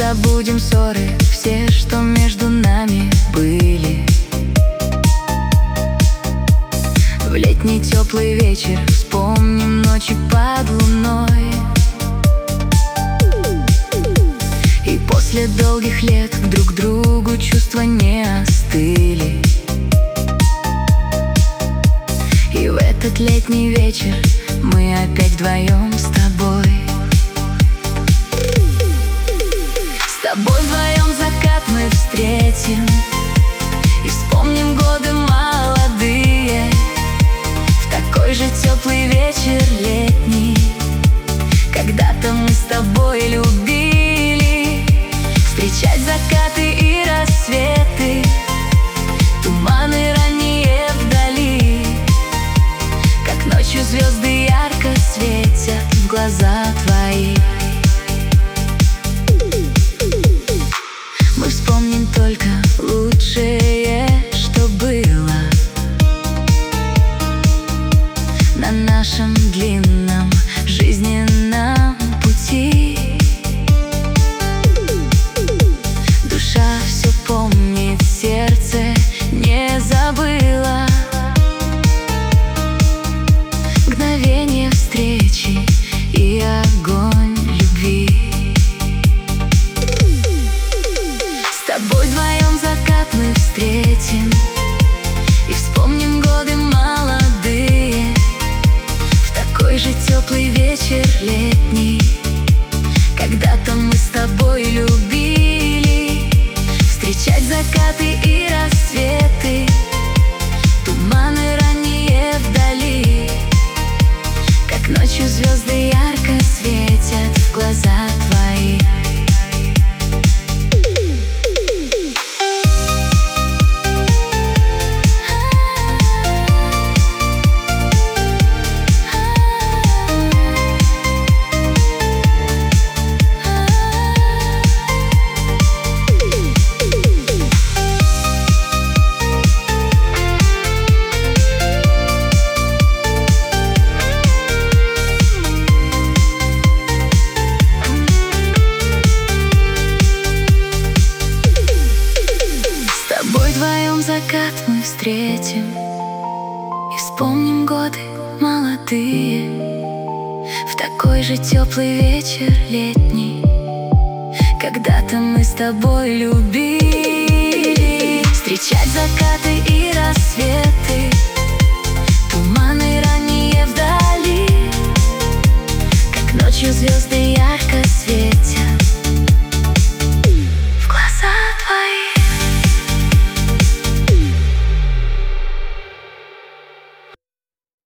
забудем ссоры все, что между нами были. В летний теплый вечер вспомним ночи под луной. И после долгих лет друг к другу чувства не остыли. И в этот летний вечер мы опять вдвоем с тобой. С тобой вдвоем закат мы встретим и вспомним годы молодые. В такой же теплый вечер летний когда-то мы с тобой любили встречать закаты и рассветы, туманы ранние вдали. Как ночью звезды ярко светят в глаза твои. Мы вспомним только лучшее, что было на нашем длинном жизненном пути. Душа все помнит, сердце не забыло мгновение встречи и огонь любви. С тобой вдвоем закат мы встретим и вспомним годы молодые. В такой же теплый вечер летний когда-то мы с тобой любили встречать закаты и рассветы, туманы ранние вдали. Как ночью звезды ярко светят в глаза твои. Вдвоем закат мы встретим и вспомним годы молодые. В такой же теплый вечер летний когда-то мы с тобой любили